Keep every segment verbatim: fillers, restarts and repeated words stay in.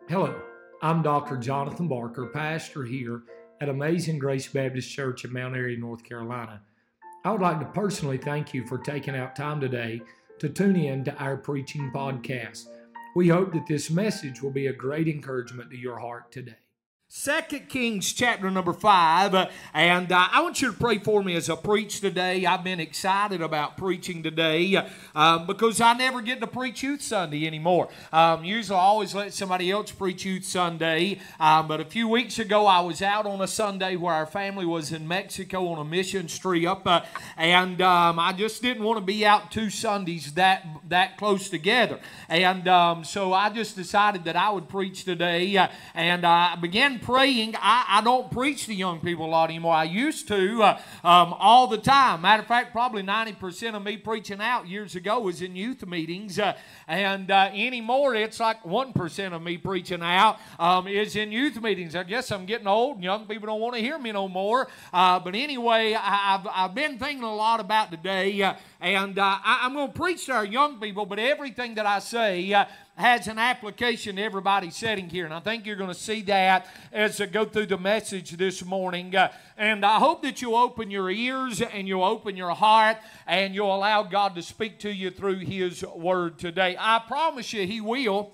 Hello, I'm Doctor Jonathan Barker, pastor here at Amazing Grace Baptist Church in Mount Airy, North Carolina. I would like to personally thank you for taking out time today to tune in to our preaching podcast. We hope that this message will be a great encouragement to your heart today. Second Kings chapter number five, uh, and uh, I want you to pray for me as I preach today. I've been excited about preaching today uh, um, because I never get to preach Youth Sunday anymore. Um, usually I always let somebody else preach Youth Sunday, um, but a few weeks ago I was out on a Sunday where our family was in Mexico on a mission trip, uh, and um, I just didn't want to be out two Sundays that, that close together. And um, so I just decided that I would preach today, uh, and I began praying. I, I don't preach to young people a lot anymore. I used to uh, um, all the time. Matter of fact, probably ninety percent of me preaching out years ago was in youth meetings, uh, and uh, anymore it's like one percent of me preaching out um, is in youth meetings. I guess I'm getting old and young people don't want to hear me no more. Uh, but anyway, I, I've, I've been thinking a lot about today, uh, and uh, I, I'm going to preach to our young people, but everything that I say uh, has an application to everybody sitting here, and I think you're going to see that as I go through the message this morning. Uh, and I hope that you'll open your ears and you'll open your heart and you'll allow God to speak to you through His Word today. I promise you He will.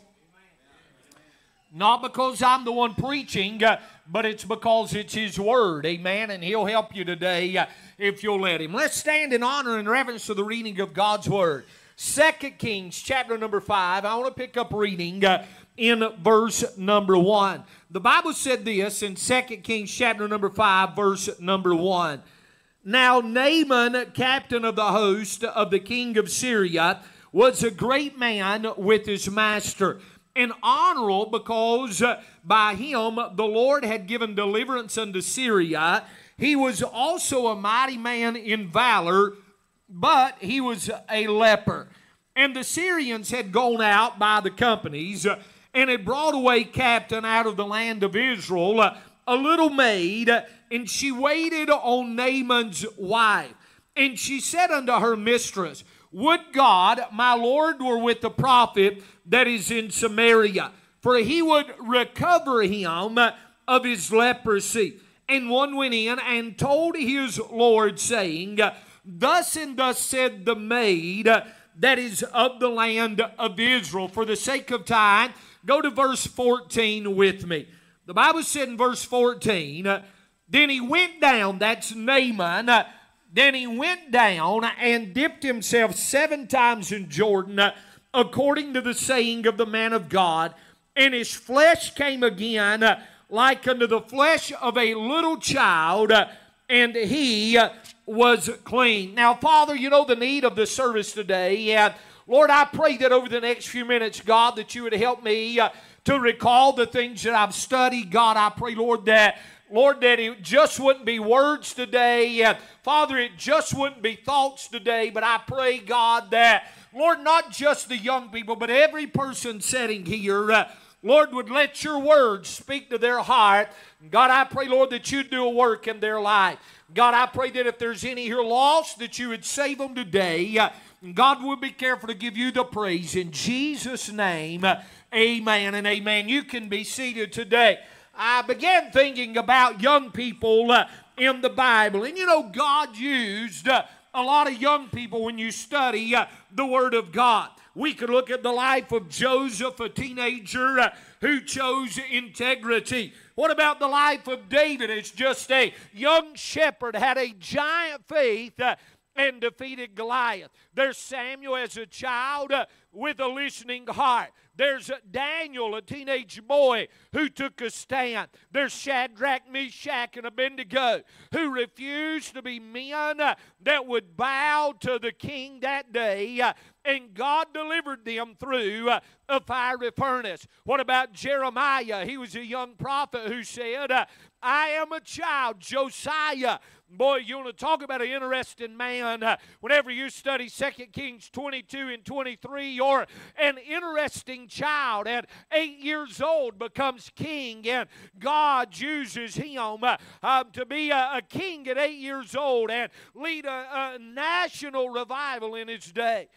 Not because I'm the one preaching, uh, but it's because it's His Word. Amen. And He'll help you today uh, if you'll let Him. Let's stand in honor and reverence to the reading of God's Word. Second Kings chapter number five. I want to pick up reading uh, in verse number one. The Bible said this in Second Kings chapter number five, verse number one. Now Naaman, captain of the host of the king of Syria, was a great man with his master, and honorable because uh, by him the Lord had given deliverance unto Syria. He was also a mighty man in valor, but he was a leper. And the Syrians had gone out by the companies uh, and had brought away captain out of the land of Israel, uh, a little maid, uh, and she waited on Naaman's wife. And she said unto her mistress, Would God my Lord were with the prophet that is in Samaria, for he would recover him uh, of his leprosy. And one went in and told his Lord, saying, Thus and thus said the maid that is of the land of Israel. For the sake of time, go to verse fourteen with me. The Bible said in verse fourteen, Then he went down, that's Naaman, then he went down and dipped himself seven times in Jordan, according to the saying of the man of God, and his flesh came again like unto the flesh of a little child, and he was clean. Now, Father, you know the need of the service today, and Lord, I pray that over the next few minutes, God, that you would help me uh, to recall the things that I've studied. God, I pray, Lord, that Lord, that it just wouldn't be words today. Uh, Father, it just wouldn't be thoughts today, but I pray, God, that, Lord, not just the young people, but every person sitting here, uh, Lord, would let your words speak to their heart. God, I pray, Lord, that you'd do a work in their life. God, I pray that if there's any here lost, that you would save them today. Uh, God will be careful to give you the praise. In Jesus' name, uh, amen and amen. You can be seated today. I began thinking about young people uh, in the Bible. And you know, God used uh, a lot of young people when you study uh, the Word of God. We could look at the life of Joseph, a teenager uh, who chose integrity. What about the life of David? It's just a young shepherd, had a giant faith uh, and defeated Goliath. There's Samuel as a child uh, with a listening heart. There's Daniel, a teenage boy who took a stand. There's Shadrach, Meshach, and Abednego who refused to be men uh, that would bow to the king that day, uh, and God delivered them through uh, a fiery furnace. What about Jeremiah? He was a young prophet who said, uh, I am a child, Josiah. Boy, you want to talk about an interesting man. Uh, whenever you study Second Kings twenty-two and twenty-three, or an interesting child at eight years old becomes king, and God uses him uh, uh, to be a, a king at eight years old and lead a, a national revival in his day.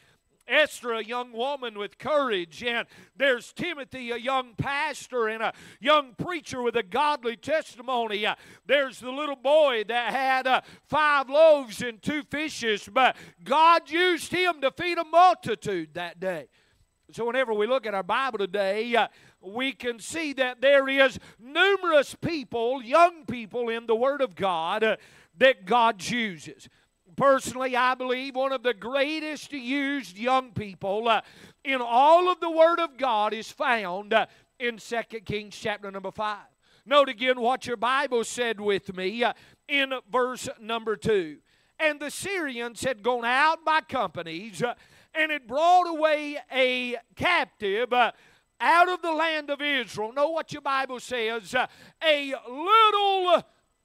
Esther, a young woman with courage, and there's Timothy, a young pastor and a young preacher with a godly testimony. Uh, there's the little boy that had uh, five loaves and two fishes, but God used him to feed a multitude that day. So whenever we look at our Bible today, uh, we can see that there is numerous people, young people in the Word of God uh, that God chooses. Personally, I believe one of the greatest used young people uh, in all of the Word of God is found uh, in Second Kings chapter number five. Note again what your Bible said with me uh, in verse number two. And the Syrians had gone out by companies uh, and had brought away a captive uh, out of the land of Israel. Know what your Bible says, uh, a little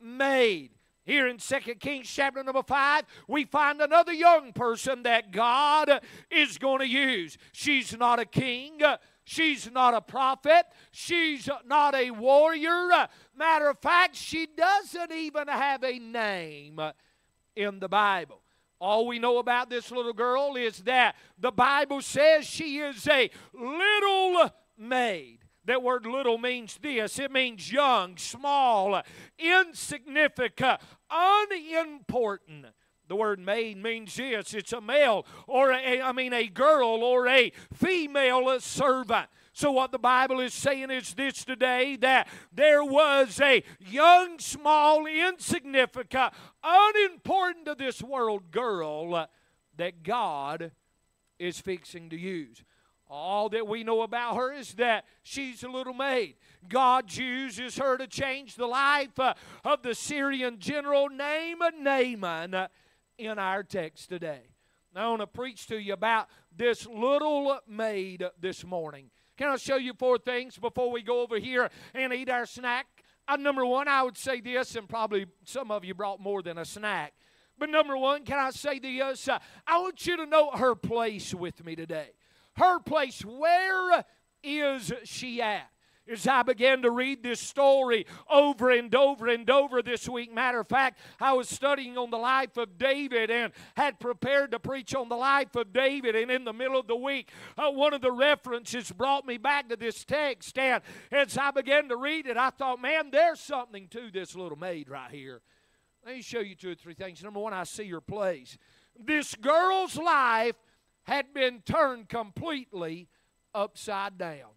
maid. Here in Second Kings chapter number five, we find another young person that God is going to use. She's not a king. She's not a prophet. She's not a warrior. Matter of fact, she doesn't even have a name in the Bible. All we know about this little girl is that the Bible says she is a little maid. That word little means this. It means young, small, insignificant, unimportant. The word maid means this. It's a male or a, I mean a girl or a female servant. So what the Bible is saying is this today, that there was a young, small, insignificant, unimportant to this world girl that God is fixing to use. All that we know about her is that she's a little maid. God uses her to change the life uh, of the Syrian general named Naaman uh, in our text today. Now, I want to preach to you about this little maid this morning. Can I show you four things before we go over here and eat our snack? Uh, number one, I would say this, and probably some of you brought more than a snack. But number one, can I say this? Uh, I want you to note her place with me today. Her place, where is she at? As I began to read this story over and over and over this week, matter of fact, I was studying on the life of David and had prepared to preach on the life of David, and in the middle of the week, uh, one of the references brought me back to this text, and as I began to read it, I thought, man, there's something to this little maid right here. Let me show you two or three things. Number one, I see her place. This girl's life had been turned completely upside down.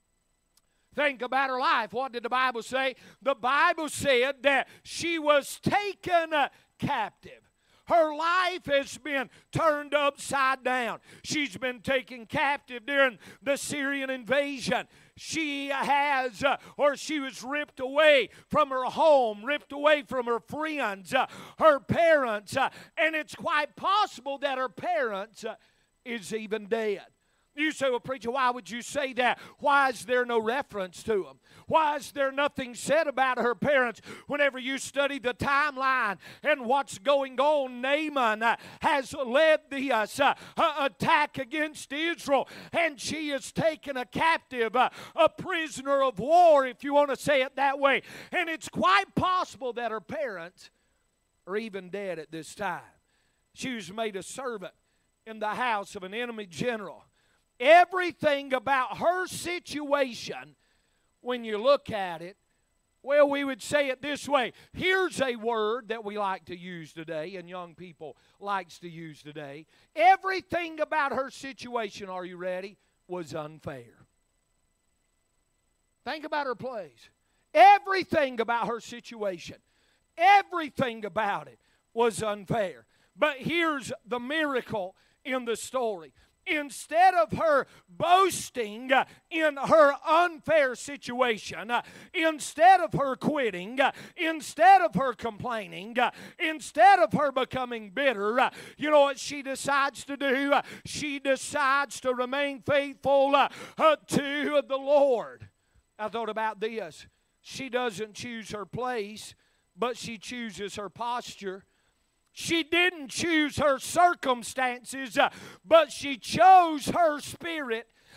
Think about her life. What did the Bible say? The Bible said that she was taken uh, captive. Her life has been turned upside down. She's been taken captive during the Syrian invasion. She has, uh, or she was ripped away from her home, ripped away from her friends, uh, her parents, uh, and it's quite possible that her parents uh, is even dead. You say, well, preacher, why would you say that? Why is there no reference to them? Why is there nothing said about her parents? Whenever you study the timeline and what's going on, Naaman uh, has led the uh, uh, attack against Israel, and she is taken a captive, uh, a prisoner of war, if you want to say it that way. And it's quite possible that her parents are even dead at this time. She was made a servant in the house of an enemy general. Everything about her situation, when you look at it, well, we would say it this way. Here's a word that we like to use today, and young people likes to use today. Everything about her situation, are you ready, was unfair. Think about her place. Everything about her situation, everything about it was unfair. But here's the miracle in the story. Instead of her boasting uh, in her unfair situation, uh, instead of her quitting, uh, instead of her complaining, uh, instead of her becoming bitter, uh, you know what she decides to do? Uh, she decides to remain faithful uh, uh, to the Lord. I thought about this. She doesn't choose her place, but she chooses her posture. She didn't choose her circumstances, uh, but she chose her spirit.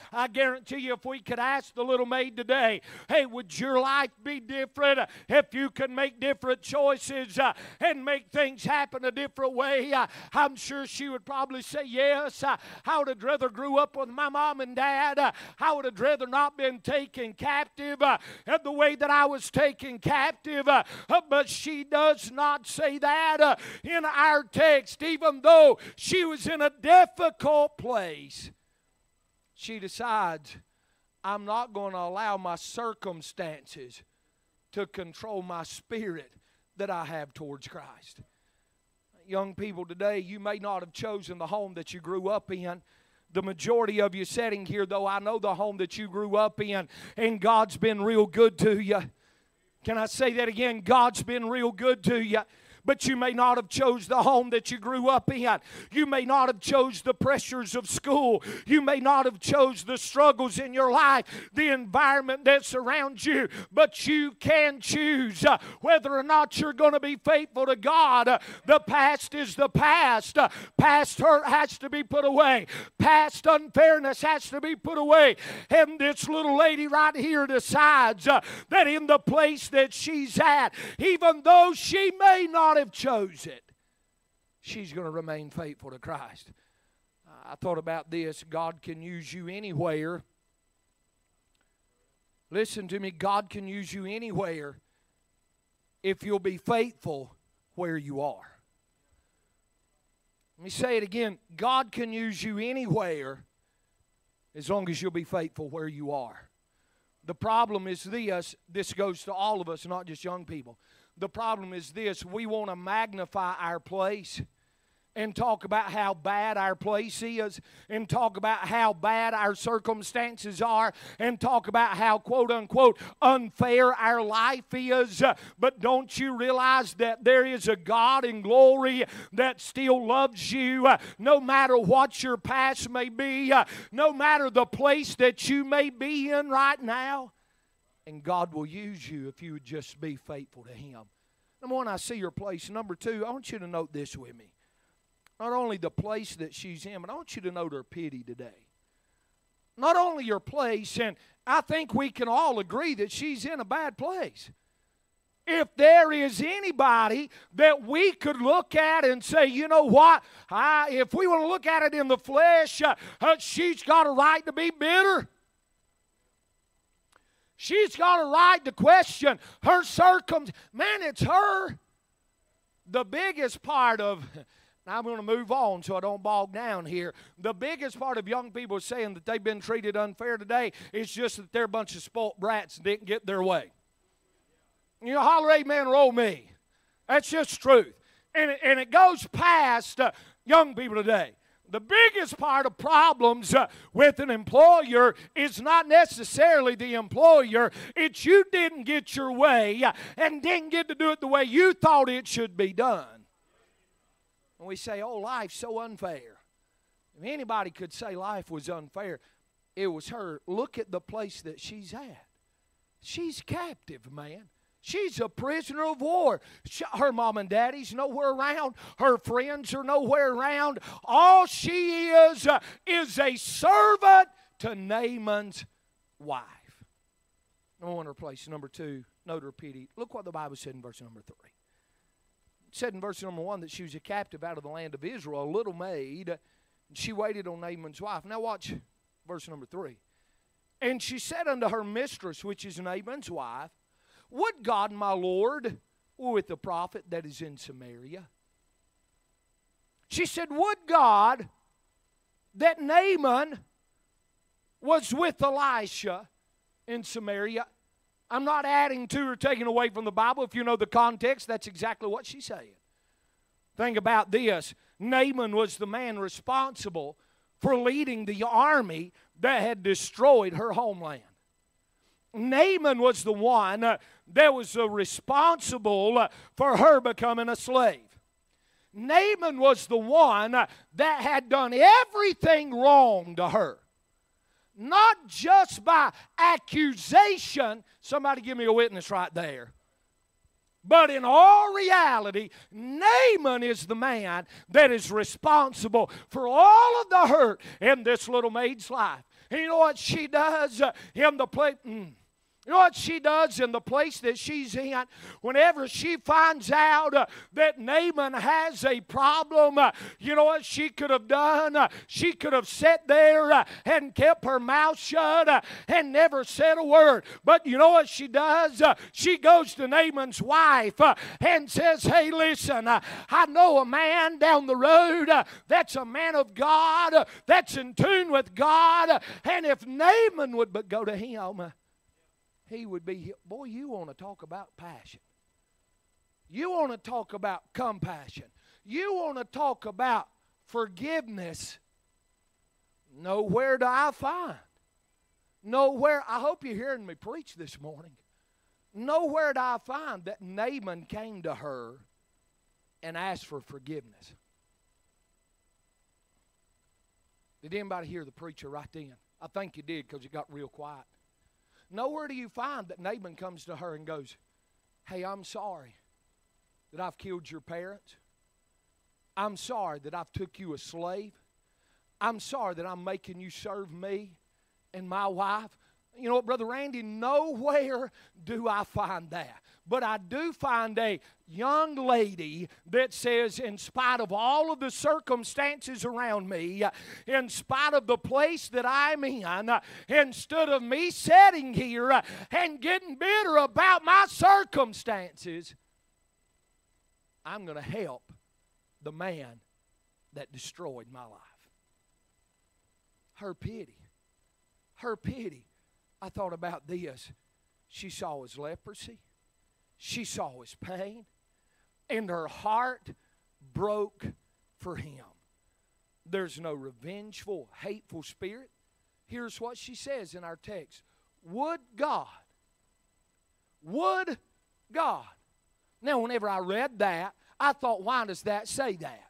I guarantee you if we could ask the little maid today, hey, would your life be different if you could make different choices uh, and make things happen a different way? Uh, I'm sure she would probably say yes. Uh, I would have rather grew up with my mom and dad. Uh, I would have rather not been taken captive uh, the way that I was taken captive. Uh, uh, but she does not say that uh, in our text. Even though she was in a difficult place, she decides, I'm not going to allow my circumstances to control my spirit that I have towards Christ. Young people today, you may not have chosen the home that you grew up in. The majority of you sitting here, though, I know the home that you grew up in, and God's been real good to you. Can I say that again? God's been real good to you. But you may not have chose the home that you grew up in. You may not have chose the pressures of school. You may not have chose the struggles in your life, the environment that surrounds you. But you can choose uh, whether or not you're going to be faithful to God. Uh, the past is the past. Uh, past hurt has to be put away. Past unfairness has to be put away. And this little lady right here decides uh, that in the place that she's at, even though she may not have chose it, she's going to remain faithful to Christ. I thought about this. God can use you anywhere. Listen to me. God can use you anywhere if you'll be faithful where you are. Let me say it again. God can use you anywhere as long as you'll be faithful where you are. The problem is this. This goes to all of us, not just young people. The problem is this: we want to magnify our place and talk about how bad our place is, and talk about how bad our circumstances are, and talk about how, quote unquote, unfair our life is. But don't you realize that there is a God in glory that still loves you, no matter what your past may be, no matter the place that you may be in right now? And God will use you if you would just be faithful to Him. Number one, I see your place. Number two, I want you to note this with me. Not only the place that she's in, but I want you to note her pity today. Not only your place, and I think we can all agree that she's in a bad place. If there is anybody that we could look at and say, you know what, I, if we want to look at it in the flesh, uh, uh, she's got a right to be bitter. She's got a right to question her circumstances. Man, it's her. The biggest part of, I'm going to move on so I don't bog down here. The biggest part of young people saying that they've been treated unfair today is just that they're a bunch of spoiled brats and didn't get their way. You know, holler amen, roll me. That's just truth. And it, and it goes past uh, young people today. The biggest part of problems uh, with an employer is not necessarily the employer. It's you didn't get your way uh, and didn't get to do it the way you thought it should be done. And we say, oh, life's so unfair. If anybody could say life was unfair, it was her. Look at the place that she's at. She's captive, man. She's a prisoner of war. Her mom and daddy's nowhere around. Her friends are nowhere around. All she is uh, is a servant to Naaman's wife. Number one, her place. Number two, note her pity. Look what the Bible said in verse number three. It said in verse number one that she was a captive out of the land of Israel, a little maid. And she waited on Naaman's wife. Now watch verse number three. And she said unto her mistress, which is Naaman's wife, would God, my Lord, were with the prophet that is in Samaria. She said, would God that Naaman was with Elisha in Samaria. I'm not adding to or taking away from the Bible. If you know the context, that's exactly what she's saying. Think about this. Naaman was the man responsible for leading the army that had destroyed her homeland. Naaman was the one uh, that was uh, responsible uh, for her becoming a slave. Naaman was the one uh, that had done everything wrong to her. Not just by accusation. Somebody give me a witness right there. But in all reality, Naaman is the man that is responsible for all of the hurt in this little maid's life. And you know what she does uh, in the place? Mm. You know what she does in the place that she's in? Whenever she finds out uh, that Naaman has a problem, uh, you know what she could have done? Uh, she could have sat there uh, and kept her mouth shut uh, and never said a word. But you know what she does? Uh, she goes to Naaman's wife uh, and says, hey, listen, uh, I know a man down the road uh, that's a man of God, uh, that's in tune with God, uh, and if Naaman would but go to him, uh, he would be healed. Boy, you want to talk about passion. You want to talk about compassion. You want to talk about forgiveness. Nowhere do I find. Nowhere, I hope you're hearing me preach this morning. Nowhere do I find that Naaman came to her and asked for forgiveness. Did anybody hear the preacher right then? I think you did because it got real quiet. Nowhere do you find that Naaman comes to her and goes, hey, I'm sorry that I've killed your parents. I'm sorry that I've took you a slave. I'm sorry that I'm making you serve me and my wife. You know what, Brother Randy, nowhere do I find that. But I do find a young lady that says, in spite of all of the circumstances around me, in spite of the place that I'm in, instead of me sitting here and getting bitter about my circumstances, I'm going to help the man that destroyed my life. Her pity. Her pity. I thought about this. She saw his leprosy. She saw his pain. And her heart broke for him. There's no revengeful, hateful spirit. Here's what she says in our text. Would God, would God. Now, whenever I read that, I thought, why does that say that?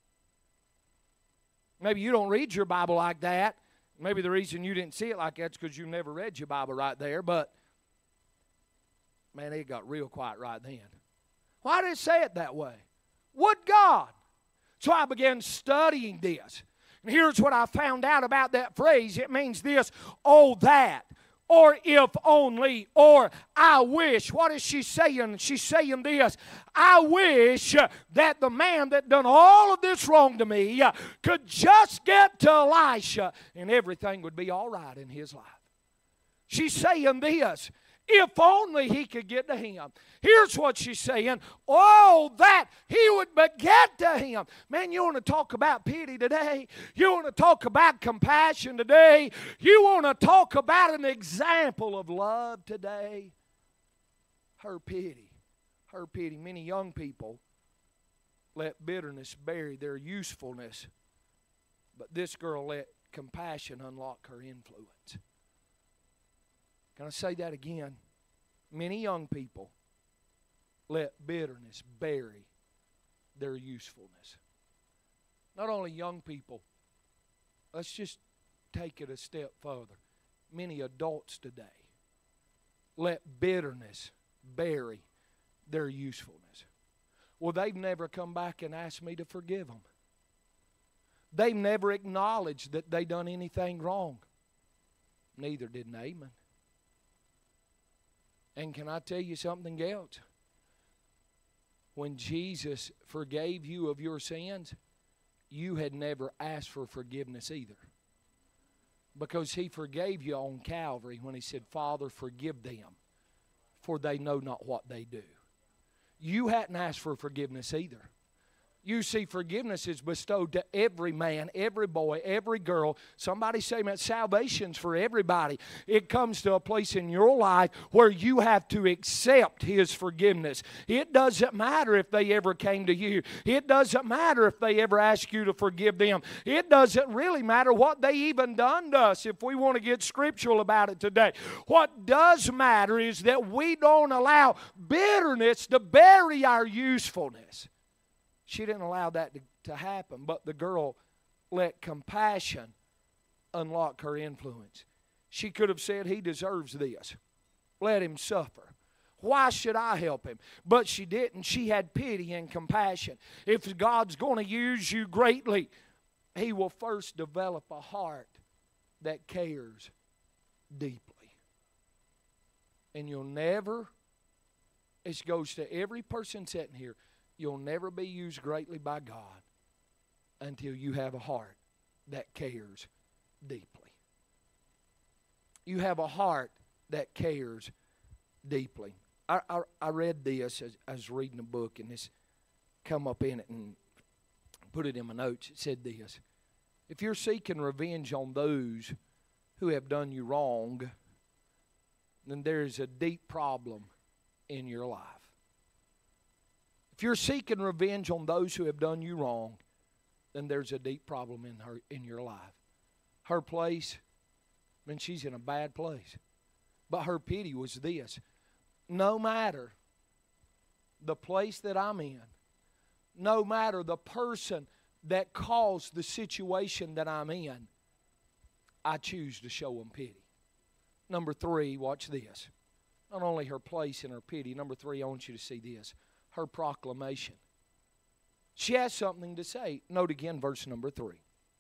Maybe you don't read your Bible like that. Maybe the reason you didn't see it like that is because you never read your Bible right there. But, man, it got real quiet right then. Why did it say it that way? Would God? So I began studying this. And here's what I found out about that phrase. It means this, oh, that, or if only, or I wish. What is she saying? She's saying this, I wish that the man that done all of this wrong to me could just get to Elisha and everything would be all right in his life. She's saying this, if only he could get to him. Here's what she's saying. Oh, that he would but get to him. Man, you want to talk about pity today? You want to talk about compassion today? You want to talk about an example of love today? Her pity. Her pity. Many young people let bitterness bury their usefulness, but this girl let compassion unlock her influence. Can I say that again? Many young people let bitterness bury their usefulness. Not only young people, let's just take it a step further. Many adults today let bitterness bury their usefulness. Well, they've never come back and asked me to forgive them. They've never acknowledged that they done anything wrong. Neither did Naaman. And can I tell you something else? When Jesus forgave you of your sins, you had never asked for forgiveness either. Because he forgave you on Calvary when he said, Father, forgive them, for they know not what they do. You hadn't asked for forgiveness either. You see, forgiveness is bestowed to every man, every boy, every girl. Somebody say, man, salvation's for everybody. It comes to a place in your life where you have to accept his forgiveness. It doesn't matter if they ever came to you. It doesn't matter if they ever asked you to forgive them. It doesn't really matter what they even done to us if we want to get scriptural about it today. What does matter is that we don't allow bitterness to bury our usefulness. She didn't allow that to, to happen, but the girl let compassion unlock her influence. She could have said, he deserves this. Let him suffer. Why should I help him? But she didn't. She had pity and compassion. If God's going to use you greatly, he will first develop a heart that cares deeply. And you'll never, it goes to every person sitting here, you'll never be used greatly by God until you have a heart that cares deeply. You have a heart that cares deeply. I, I, I read this as I was reading a book, and this come up in it and put it in my notes. It said this: if you're seeking revenge on those who have done you wrong, then there is a deep problem in your life. If you're seeking revenge on those who have done you wrong, then there's a deep problem in her in your life. Her place, I mean, she's in a bad place. But her pity was this: no matter the place that I'm in, no matter the person that caused the situation that I'm in, I choose to show them pity. Number three, watch this. Not only her place and her pity. Number three, I want you to see this: her proclamation. She has something to say. Note again verse number three.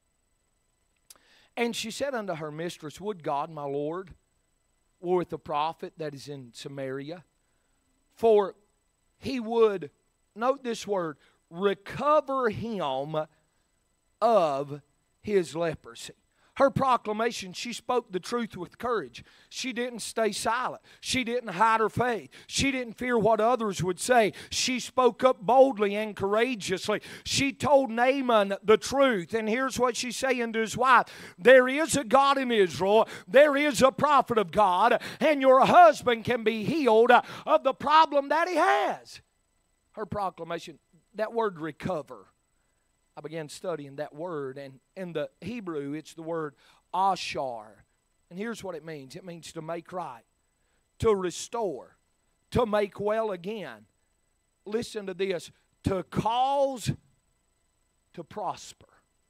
And she said unto her mistress, would God, my Lord, were with the prophet that is in Samaria, for he would, note this word, recover him of his leprosy. Her proclamation, she spoke the truth with courage. She didn't stay silent. She didn't hide her faith. She didn't fear what others would say. She spoke up boldly and courageously. She told Naaman the truth. And here's what she's saying to his wife: there is a God in Israel. There is a prophet of God. And your husband can be healed of the problem that he has. Her proclamation, that word recover. I began studying that word, and in the Hebrew, it's the word ashar. And here's what it means. It means to make right, to restore, to make well again. Listen to this: to cause to prosper.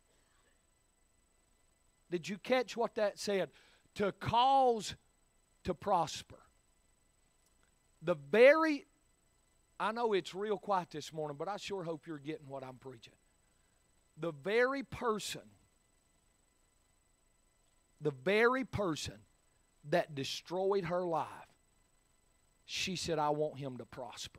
Did you catch what that said? To cause to prosper. The very, I know it's real quiet this morning, but I sure hope you're getting what I'm preaching. The very person, the very person that destroyed her life, she said, I want him to prosper.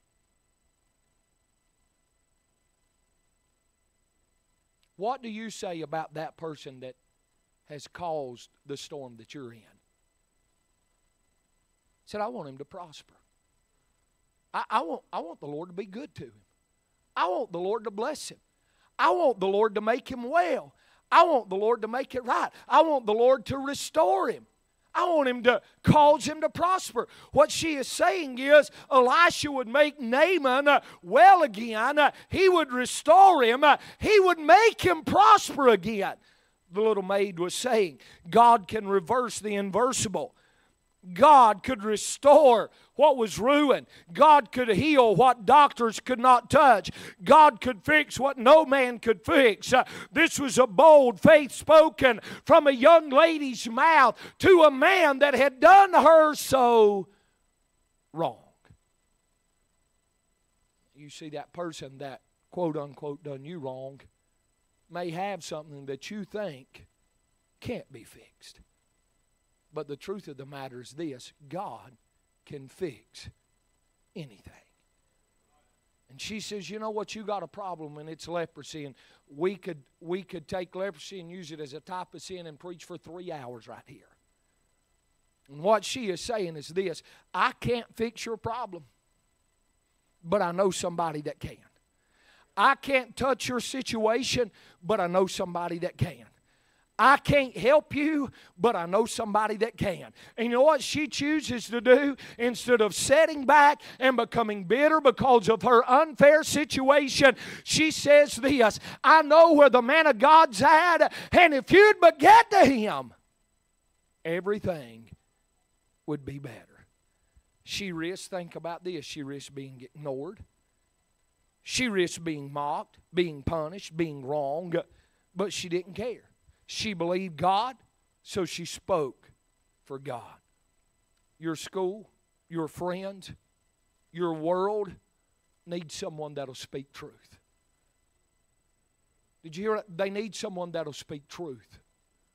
What do you say about that person that has caused the storm that you're in? Said, I want him to prosper. I, I want, I want the Lord to be good to him. I want the Lord to bless him. I want the Lord to make him well. I want the Lord to make it right. I want the Lord to restore him. I want him to cause him to prosper. What she is saying is Elisha would make Naaman uh, well again. Uh, he would restore him. Uh, he would make him prosper again. The little maid was saying God can reverse the inversible. God could restore what was ruined. God could heal what doctors could not touch. God could fix what no man could fix. Uh, this was a bold faith spoken from a young lady's mouth to a man that had done her so wrong. You see, that person that quote unquote done you wrong may have something that you think can't be fixed. But the truth of the matter is this: God can fix anything. And she says, you know what, you got a problem, and it's leprosy. And we could we could take leprosy and use it as a type of sin and preach for three hours right here. And what she is saying is this: I can't fix your problem, but I know somebody that can. I can't touch your situation, but I know somebody that can. I can't help you, but I know somebody that can. And you know what she chooses to do? Instead of sitting back and becoming bitter because of her unfair situation, she says this: I know where the man of God's at, and if you'd but get to him, everything would be better. She risks, think about this, she risks being ignored. She risked being mocked, being punished, being wrong, but she didn't care. She believed God, so she spoke for God. Your school, your friends, your world need someone that'll speak truth. Did you hear that? They need someone that'll speak truth.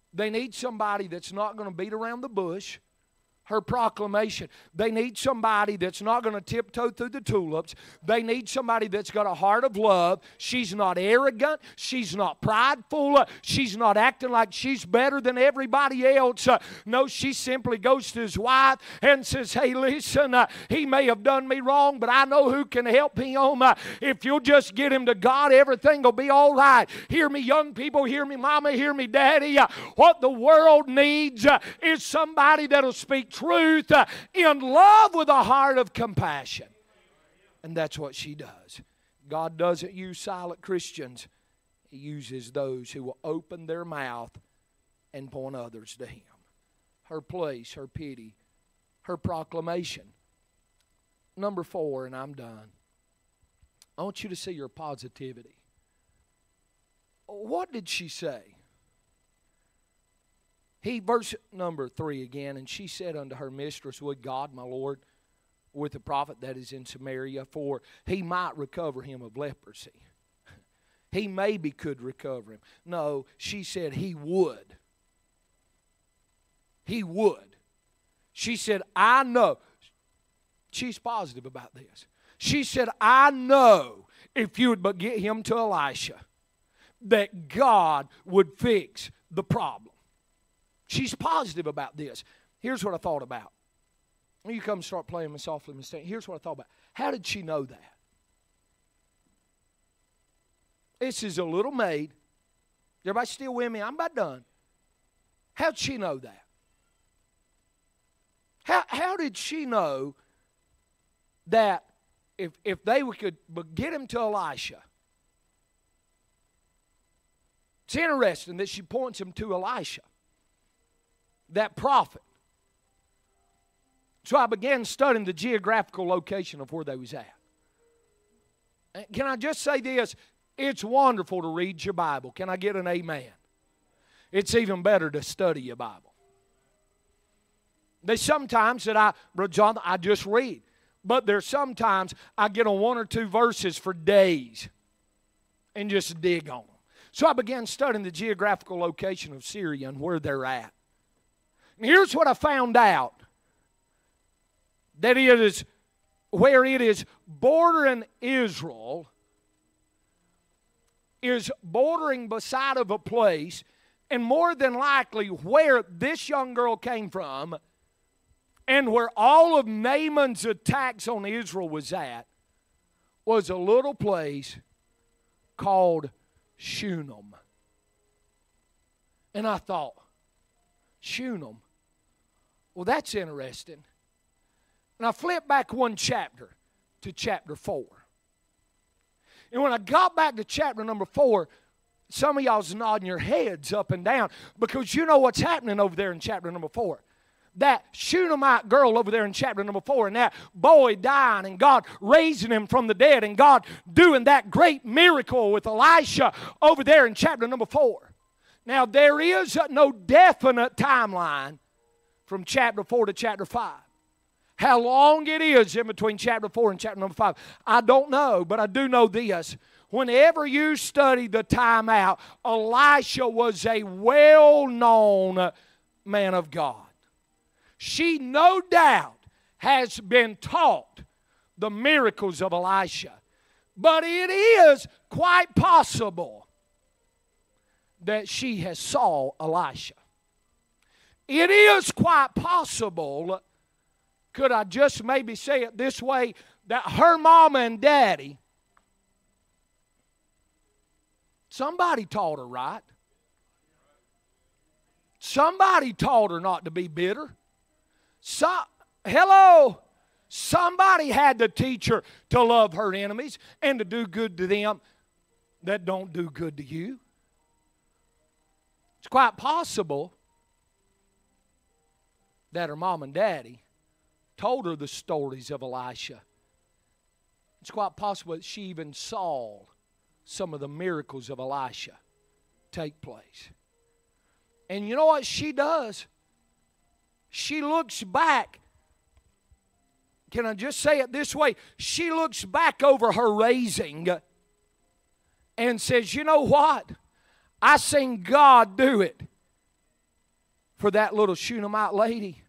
They need somebody that's not going to beat around the bush. Her proclamation. They need somebody that's not going to tiptoe through the tulips. They need somebody that's got a heart of love. She's not arrogant. She's not prideful. She's not acting like she's better than everybody else. Uh, no, she simply goes to his wife and says, hey, listen, uh, he may have done me wrong, but I know who can help him. Uh, if you'll just get him to God, everything will be all right. Hear me, young people. Hear me, mama. Hear me, daddy. Uh, what the world needs uh, is somebody that'll speak truth uh, in love with a heart of compassion. And that's what she does. God doesn't use silent Christians. He uses those who will open their mouth and point others to Him. Her place, her pity, her proclamation. Number four, and I'm done. I want you to see her positivity. What did she say? He, verse number three again, and she said unto her mistress, would God, my Lord, with the prophet that is in Samaria, for he might recover him of leprosy. He maybe could recover him. No, she said he would. He would. She said, I know. She's positive about this. She said, I know if you would but get him to Elisha, that God would fix the problem. She's positive about this. Here's what I thought about. You come start playing me softly, Miss Stanton. Here's what I thought about. How did she know that? This is a little maid. Everybody still with me? I'm about done. How'd she know that? How, how did she know that if, if they could get him to Elisha? It's interesting that she points him to Elisha, that prophet. So I began studying the geographical location of where they was at. Can I just say this? It's wonderful to read your Bible. Can I get an amen? It's even better to study your Bible. There's sometimes that I, Brother John, I just read. But there's sometimes I get on one or two verses for days and just dig on them. So I began studying the geographical location of Syria and where they're at. And here's what I found out. That it is where it is bordering Israel, is bordering beside of a place, and more than likely where this young girl came from and where all of Naaman's attacks on Israel was at, was a little place called Shunem. And I thought, Shunem, well, that's interesting. And I flipped back one chapter to chapter four. And when I got back to chapter number four, some of y'all's nodding your heads up and down because you know what's happening over there in chapter number four. That Shunammite girl over there in chapter number four, and that boy dying, and God raising him from the dead, and God doing that great miracle with Elisha over there in chapter number four. Now, there is no definite timeline from chapter four to chapter five. How long it is in between chapter four and chapter number five, I don't know, but I do know this. Whenever you study the time out, Elisha was a well-known man of God. She no doubt has been taught the miracles of Elisha. But it is quite possible that she has saw Elisha. It is quite possible, could I just maybe say it this way, that her mama and daddy, somebody taught her right. Somebody taught her not to be bitter. So, hello, somebody had to teach her to love her enemies and to do good to them that don't do good to you. It's quite possible that her mom and daddy told her the stories of Elisha. It's quite possible that she even saw some of the miracles of Elisha take place. And you know what she does? She looks back. Can I just say it this way? She looks back over her raising and says, you know what? I seen God do it for that little Shunammite lady.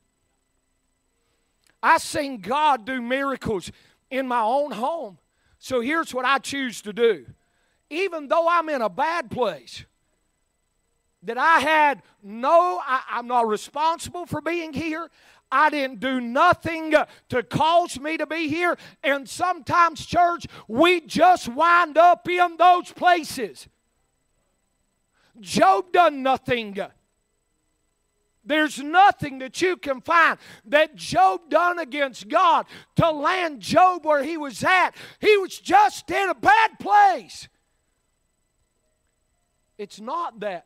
I've seen God do miracles in my own home. So here's what I choose to do. Even though I'm in a bad place, that I had no, I, I'm not responsible for being here. I didn't do nothing to cause me to be here. And sometimes, church, we just wind up in those places. Job done nothing. There's nothing that you can find that Job done against God to land Job where he was at. He was just in a bad place. It's not that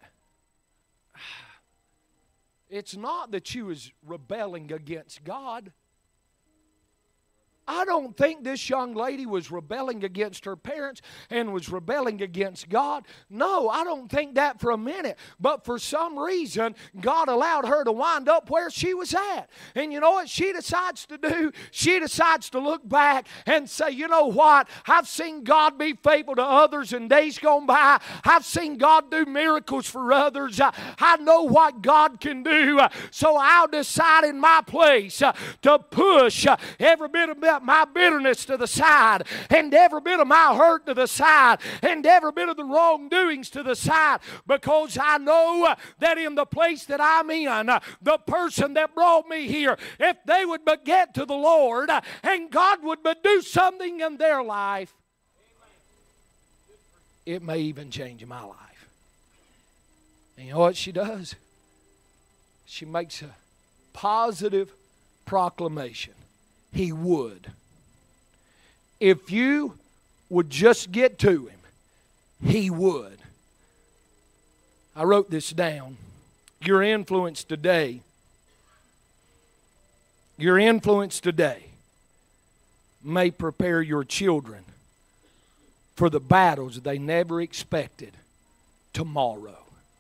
It's not that she was rebelling against God. I don't think this young lady was rebelling against her parents and was rebelling against God. No, I don't think that for a minute. But for some reason, God allowed her to wind up where she was at. And you know what she decides to do? She decides to look back and say, you know what? I've seen God be faithful to others in days gone by. I've seen God do miracles for others. I know what God can do. So I'll decide in my place to push every bit of my bitterness to the side, and every bit of my hurt to the side, and every bit of the wrongdoings to the side, because I know that in the place that I'm in, the person that brought me here, if they would but get to the Lord, and God would but do something in their life, it may even change my life. And you know what she does? She makes a positive proclamation. He would. If you would just get to him, he would. I wrote this down. Your influence today, your influence today may prepare your children for the battles they never expected tomorrow.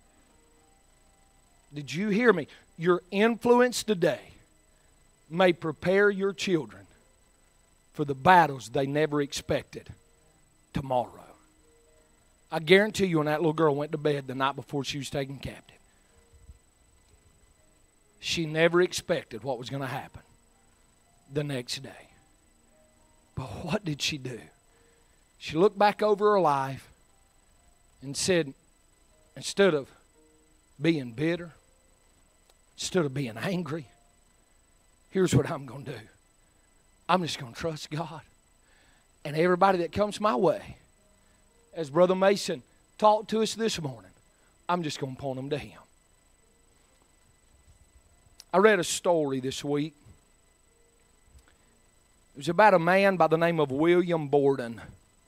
Did you hear me? Your influence today may prepare your children for the battles they never expected tomorrow. I guarantee you when that little girl went to bed the night before she was taken captive, she never expected what was going to happen the next day. But what did she do? She looked back over her life and said, instead of being bitter, instead of being angry, here's what I'm going to do. I'm just going to trust God. And everybody that comes my way, as Brother Mason talked to us this morning, I'm just going to point them to Him. I read a story this week. It was about a man by the name of William Borden.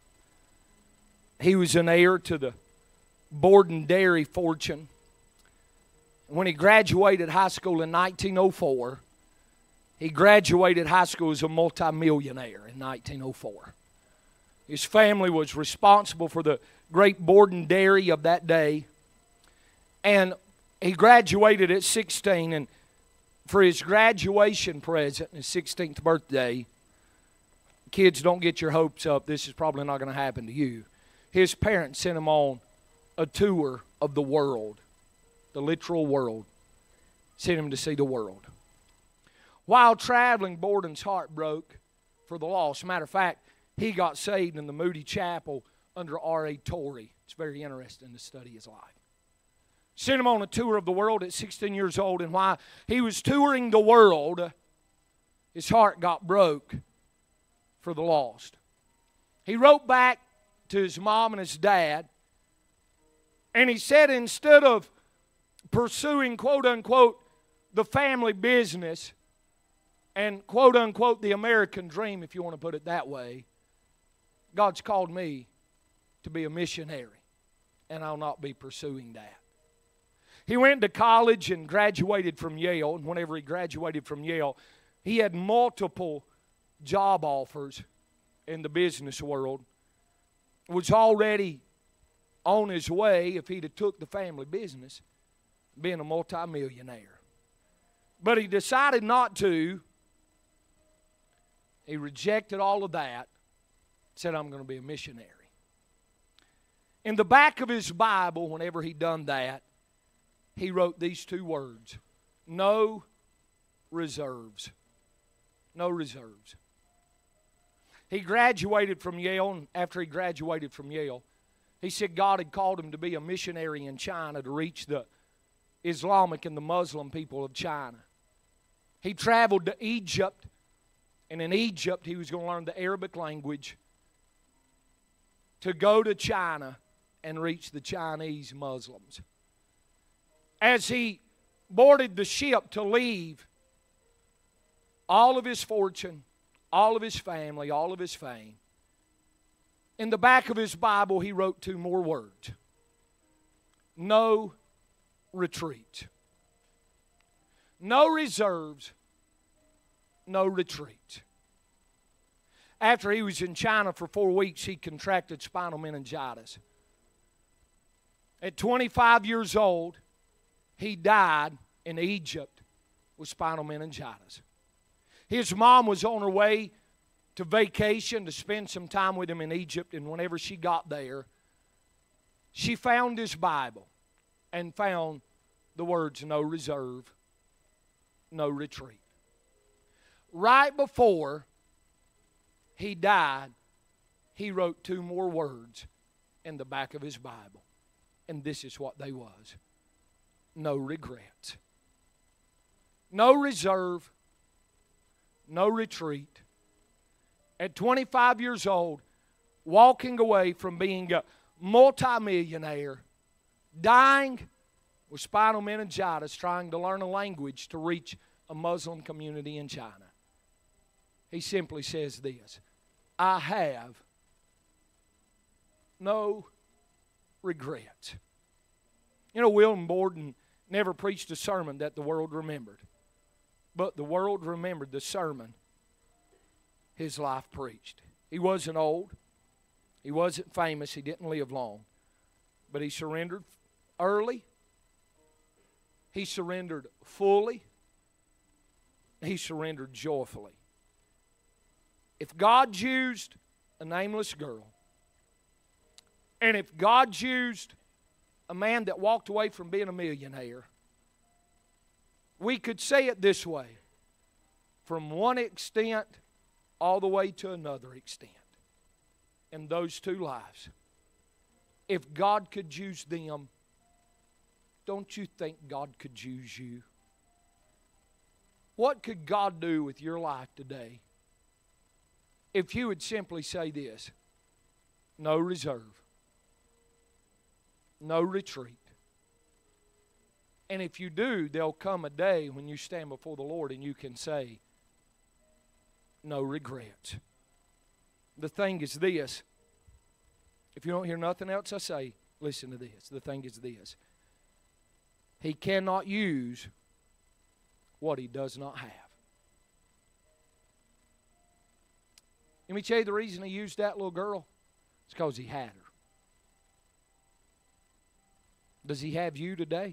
He was an heir to the Borden dairy fortune. When he graduated high school in nineteen oh four, he graduated high school as a multimillionaire in nineteen oh four. His family was responsible for the great Borden dairy of that day. And he graduated at sixteen, and for his graduation present, his sixteenth birthday, kids, don't get your hopes up. This is probably not going to happen to you. His parents sent him on a tour of the world, the literal world. Sent him to see the world. While traveling, Borden's heart broke for the lost. Matter of fact, he got saved in the Moody Chapel under R A Torrey. It's very interesting to study his life. Sent him on a tour of the world at sixteen years old, and while he was touring the world, his heart got broke for the lost. He wrote back to his mom and his dad, and he said instead of pursuing, quote-unquote, the family business and, quote-unquote, the American dream, if you want to put it that way, God's called me to be a missionary, and I'll not be pursuing that. He went to college and graduated from Yale, and whenever he graduated from Yale, he had multiple job offers in the business world. Was already on his way, if he'd have took the family business, being a multimillionaire. But he decided not to. He rejected all of that. Said, I'm going to be a missionary. In the back of his Bible, whenever he done that, he wrote these two words. No reserves. No reserves. He graduated from Yale, and after he graduated from Yale, he said God had called him to be a missionary in China to reach the Islamic and the Muslim people of China. He traveled to Egypt, and in Egypt he was going to learn the Arabic language to go to China and reach the Chinese Muslims. As he boarded the ship to leave, all of his fortune, all of his family, all of his fame, in the back of his Bible he wrote two more words. No retreat. No reserves, no retreat. After he was in China for four weeks, he contracted spinal meningitis. At twenty-five years old, he died in Egypt with spinal meningitis. His mom was on her way to vacation to spend some time with him in Egypt, and whenever she got there, she found his Bible and found the words, no reserve, no retreat. Right before he died, he wrote two more words in the back of his Bible. And this is what they was. No regrets. No reserve. No retreat. At twenty-five years old, walking away from being a multimillionaire, dying with spinal meningitis, trying to learn a language to reach a Muslim community in China. He simply says this, I have no regrets. You know, William Borden never preached a sermon that the world remembered, but the world remembered the sermon his life preached. He wasn't old. He wasn't famous. He didn't live long. But he surrendered early. He surrendered fully. He surrendered joyfully. If God used a nameless girl, and if God used a man that walked away from being a millionaire, we could say it this way, from one extent all the way to another extent in those two lives. If God could use them, don't you think God could use you? What could God do with your life today if you would simply say this, no reserve, no retreat? And if you do, there'll come a day when you stand before the Lord and you can say, no regrets. The thing is this. If you don't hear nothing else I say, listen to this. The thing is this. He cannot use what he does not have. Let me tell you the reason he used that little girl. It's because he had her. Does he have you today?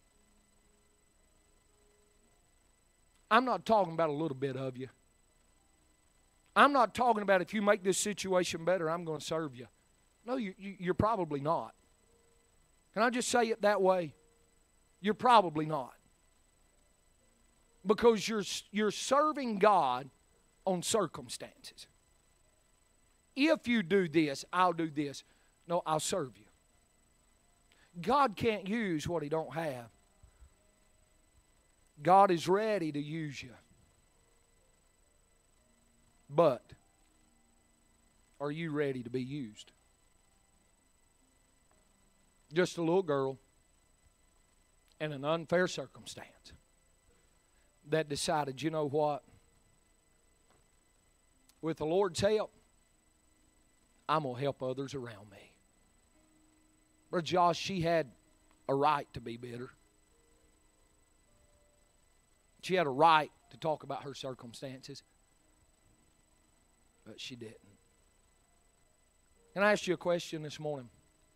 I'm not talking about a little bit of you. I'm not talking about if you make this situation better, I'm going to serve you. No, you, you, you're probably not. Can I just say it that way? You're probably not. Because you're, you're serving God on circumstances. If you do this, I'll do this. No, I'll serve you. God can't use what he don't have. God is ready to use you. But are you ready to be used? Just a little girl in an unfair circumstance that decided, you know what? With the Lord's help, I'm going to help others around me. Brother Josh, she had a right to be bitter. She had a right to talk about her circumstances. But she didn't. Can I ask you a question this morning?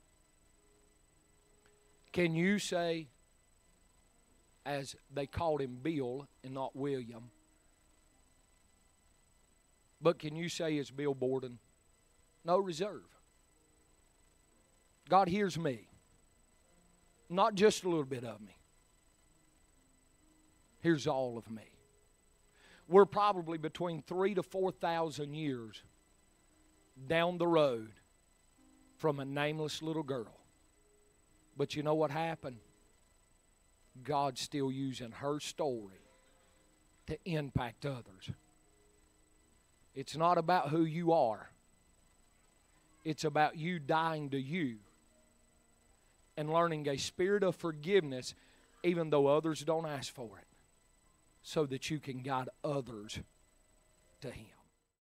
Can you say, as they called him Bill and not William, but can you say as Bill Borden, no reserve? God hears me, not just a little bit of me. Here's all of me. We're probably between three to four thousand years down the road from a nameless little girl. But you know what happened? God's still using her story to impact others. It's not about who you are. It's about you dying to you and learning a spirit of forgiveness even though others don't ask for it, so that you can guide others to Him.